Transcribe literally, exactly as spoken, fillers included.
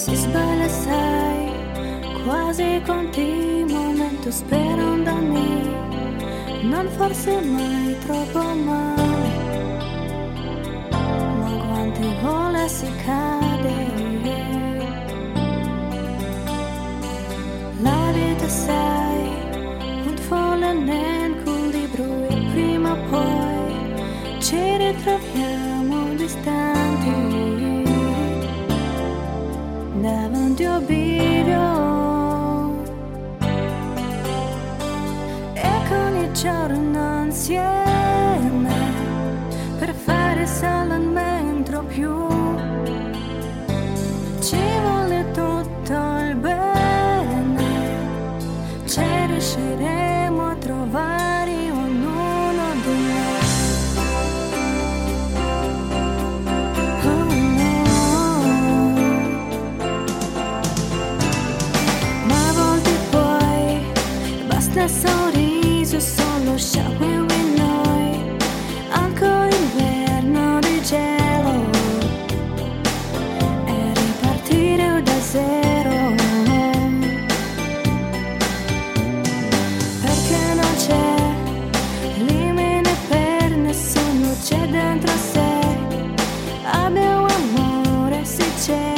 si sbaglia sai, quasi continuamente sperandami, non forse mai troppo male, ma quante volte si cade. La vita sai, un folle nel cul di bru e prima o poi ci ritroviamo distanti davanti a un bivio e con il giorno insieme per fare solo un metro più ci vuole tutto il bene, ci riusciremo a trovare ognuno di noi. Oh no, ma a volte poi basta il sorriso, solo sciacquare noi, ancora inverno di gelo e ripartire da zero, perché non c'è limite per nessuno, c'è dentro sé, abbiamo amore se c'è.